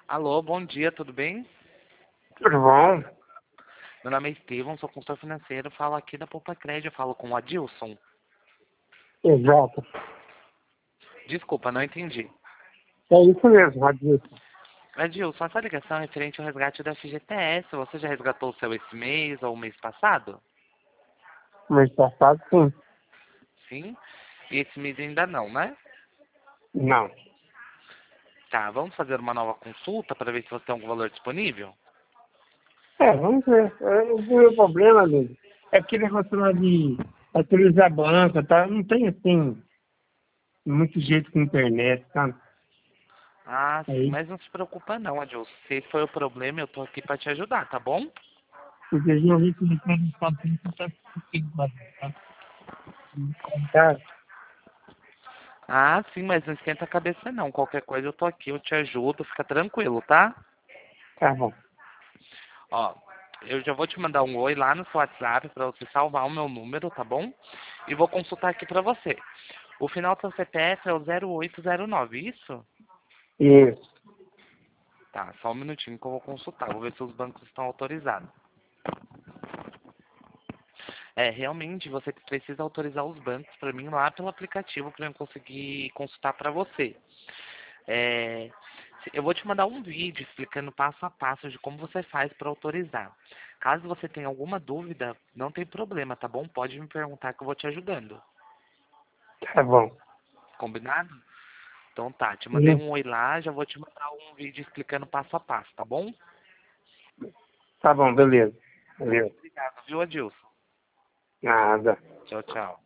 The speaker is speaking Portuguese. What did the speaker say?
Alô, bom dia, tudo bem? Tudo bom? Meu nome é Estevão, sou consultor financeiro, falo aqui da Poupa Crédito, falo com o Adilson. Exato. Desculpa, não entendi. É isso mesmo, Adilson. Adilson, essa ligação é referente ao resgate da FGTS. Você já resgatou o seu esse mês ou o mês passado? Mês passado, sim. Sim? E esse mês ainda não, né? Não. Tá, vamos fazer uma nova consulta para ver se você tem algum valor disponível? Vamos ver. O meu problema, amigo, é aquele negócio lá de atualizar a banca, tá? Não tem, assim, muito jeito com a internet, sabe? Ah, sim, Aí, mas não se preocupa não, Adilson. Se esse foi o problema, eu tô aqui para te ajudar, tá bom? porque geralmente ele pega o papel que tá escrito lá, tá? Tá, Ah, sim, mas não esquenta a cabeça não. Qualquer coisa eu tô aqui, eu te ajudo, fica tranquilo, tá? tá bom. Ó, eu já vou te mandar um oi lá no seu WhatsApp para você salvar o meu número, tá bom? E vou consultar aqui para você. O final do seu CPF é o 0809, isso? Isso. Tá, só um minutinho que eu vou consultar. Vou ver se os bancos estão autorizados. É, realmente você precisa autorizar os bancos para mim lá pelo aplicativo para eu conseguir consultar para você. É, eu vou te mandar um vídeo explicando passo a passo de como você faz para autorizar. Caso você tenha alguma dúvida, não tem problema, tá bom? Pode me perguntar que eu vou te ajudando. Tá bom. Combinado? Então tá, te mandei Sim. um oi lá, já vou te mandar um vídeo explicando passo a passo, tá bom? Tá bom, beleza. Valeu. Obrigado, viu, Adilson? Nada. Tchau, tchau.